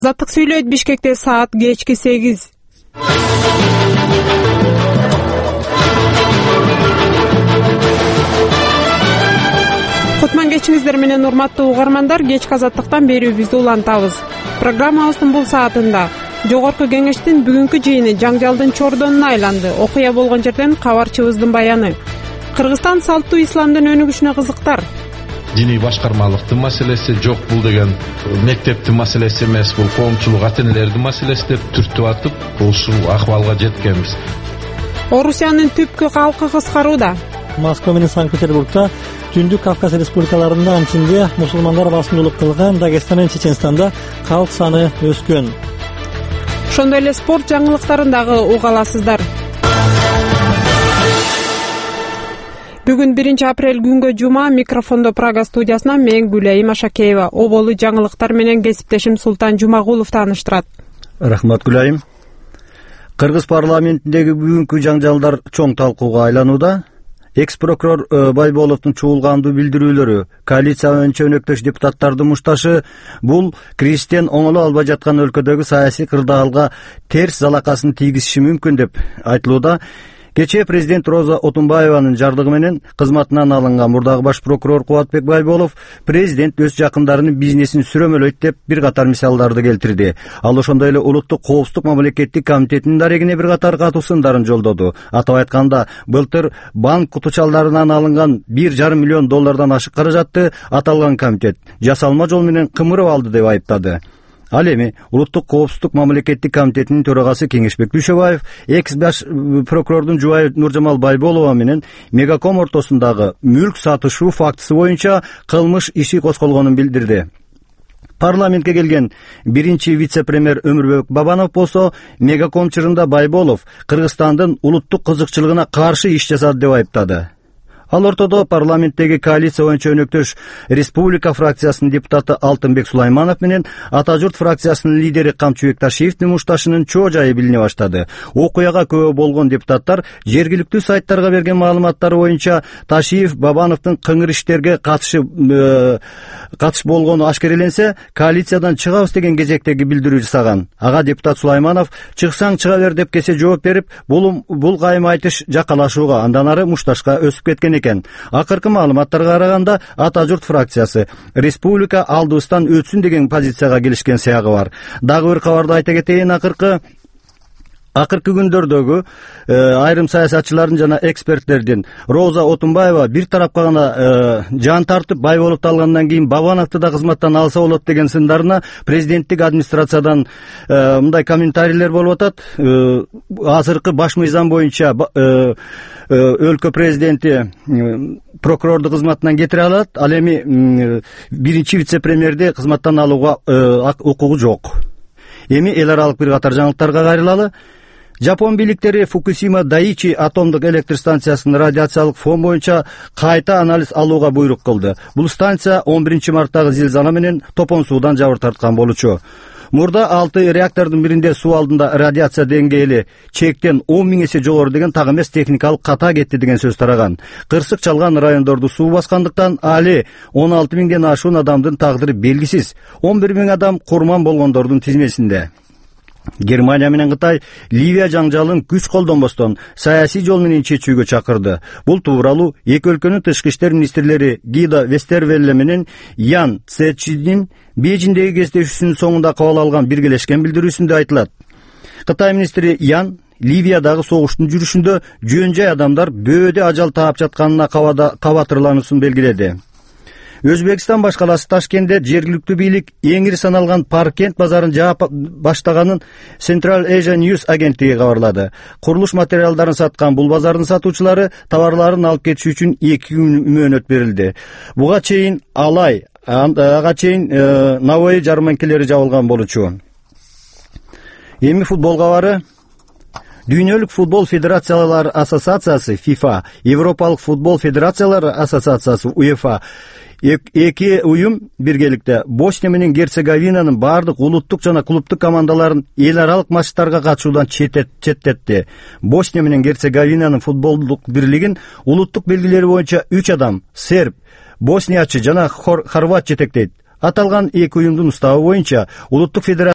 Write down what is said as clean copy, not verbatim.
Азаттык сүйлөйт. Бишкекте саат кечки 8. Кутман кечиңиздер менен урматтуу угармандар, кечки Азаттыктан берүүбүздү улантабыз. Программабыздын бул саатында Жогорку Кеңештин бүгүнкү жыйыны жаңжалдын чордонуна айланды. Окуя болгон жерден кабарчыбыздын баяны. Кыргызстан салттуу исламдын өнүгүшүнө кызыктар. Диний башкармалыктын маселеси жок, бул деген мектептин маселеси эмес, бул коомчулук ата-энелердин маселеси деп түртүп атып, ушул акыбалга жеткенбиз. Орусиянын түпкү калкы кыскарууда. Москва менен Санкт-Петербургда Түндүк Кавказ республикаларында ичинде мусулмандар басымдуулук кылган Дагестан менен Чеченстанда калк саны өскөн. Ошондой эле спорт жаңылыктарын дагы уга аласыздар. Бүгүн 1 апрель күнгө жума. Микрофондо Прага студиясынан мен Гүлайым Ашакеева. Оболу жаңылыктар менен кесиптешим Султан Жумагулов тааныштырат. Рахмат Гүлайым. Кыргыз парламентиндеги бүгүнкү жаңжалдар чоң талкууга айланууда. Экс-прокурор Байболовдун чуулгандуу билдирүүлөрү, коалиция өнөктөш депутаттардын мушташы бул кирişтен оңоло албай жаткан өлкөдөгү саясий кырдаалга терс залакасын тийгизиши мүмкүн деп айтылууда. Кечээ президент Роза Отунбаеванын жардыгы менен кызматынан алынган мурдагы баш прокурор Кубатбек Байболов президент өз жакындарынын бизнесин сүрөмөлөйт деп бир катар мисалдарды келтирди. Ал ошондой эле улуттук коопсуздук мамлекеттик комитетинин дарегине бир катар катуу сындарын жолдоду. Атап айтканда, былтыр банк кутучалдарынан алынган 1,5 миллион доллардан ашык каражатты аталган комитет жасалма жол менен кымырып алды деп айыптады. Ал эми улуттук коопсуздук мамлекеттик комитетинин төрагасы Кеңешбек Дүйшөбаев экс баш прокурордун жубайы Нуржамал Байболова менен Мегаком ортосундагы мүлк сатышуу фактысы боюнча кылмыш иши козголгонун билдирди. Парламентке келген биринчи вице-премьер Өмүрбек Бабанов болсо Мегаком чырында Байболов Кыргызстандын улуттук кызыкчылыгына каршы иш жасады деп айыптады. Ал ортодо парламенттеги коалиция боюнча өнөктөш республика фракциясынын депутаты Алтынбек Сулайманов менен Ата журт фракциясынын лидери Камчыбек Ташиевдин мушташынын чоо жайы билине баштады. Окуяга күбө болгон депутаттар жергиликтүү сайттарга берген маалыматтары боюнча Ташиев Бабановдун кыңыр иштерге катыш болгону ашкереленсе, коалициядан чыгабыз деген кезектеги билдирүү жасаган. Ага депутат Сулайманов чыксаң чыга бер деп кесе жооп берип, бул кайым айтыш жакалашууга, андан ары мушташка өсүп кеткен. Акыркы маалыматтарга караганда Ата журт фракциясы республика алдыбыздан өтсүн деген позицияга келишкен сыягы бар. Дагы бир кабарды айта кетейин, акыркы күндөрдөгү айрым саясатчылардын жана эксперттердин Роза Отунбаева бир тарапка гана жан тартып, Байболовду алгандан кийин Бабановду да кызматтан алса болот деген сындарына президенттик администрациядан мындай комментарийлер болуп атат. Азыркы баш мыйзам боюнча өлкө президенти прокурорду кызматынан кетире алат, ал эми биринчи вице-премьерди кызматтан алууга укугу жок. Эми эл аралык бир катар жаңылыктарга кайрылалы. Жапон бийликтери Фукусима Дайичи атомдук электр станциясынын радиациялык фон боюнча кайта анализ алууга буйрук кылды. Бул станция 11 марттагы зилзала менен топон суудан жабыр тарткан болчу. Мурда 6 реактордун биринде суу алдында радиация деңгээли чектен 10 000 эсе жогору деген так эмес техникалык ката кетти деген сөз тараган. Кырсык чалган райондорду суу баскандыктан али 16 000ден ашуун адамдын тагдыры белгисиз. 11 000 адам курман болгондордун тизмесинде. Германия менен Кытай Ливия жаңжалын күч колдонбостон саясий жол менен чечүүгө чакырды. Бул тууралуу эки өлкөнүн тышкы иштер министрлери Гидо Вестервелле менен Ян Цечидин Бейжиңдеги кездешүүсүнүн соңунда кабыл алган биргелешкен билдирүүсүндө айтылат. Кытай министри Ян Ливиядагы согуштун жүрүшүндө жөн-жай адамдар бөөдө ажал таап жатканына кабатырлануусун белгиледи. Өзбекстан баш каласы Ташкентте жергиликтүү бийлик эң ири саналган Паркент базарын жаап баштаганын Central Asia News агенттиги кабарлады. Курулуш материалдарын саткан бул базардын сатуучулары товарларын алып кетиш үчүн 2 күн мөөнөт берилди. Буга чейин Навои жарманкелери жабылган болчу. Эми футболго бары. Дүйнөлүк футбол федерациялар ассоциациясы FIFA, Европалык футбол федерациялар ассоциациясы UEFA эки уюм биргеликте Босния менен Герцеговинанын бардык улуттук жана клубдук командаларын эл аралык матчтарга катышуудан четтетти. Босния менен Герцеговинанын футболдук бирлигин улуттук белгилери боюнча 3 адам серб, босниячы жана хорват жетектейт. Аталган эки уюмдун уставы боюнча улуттук федерация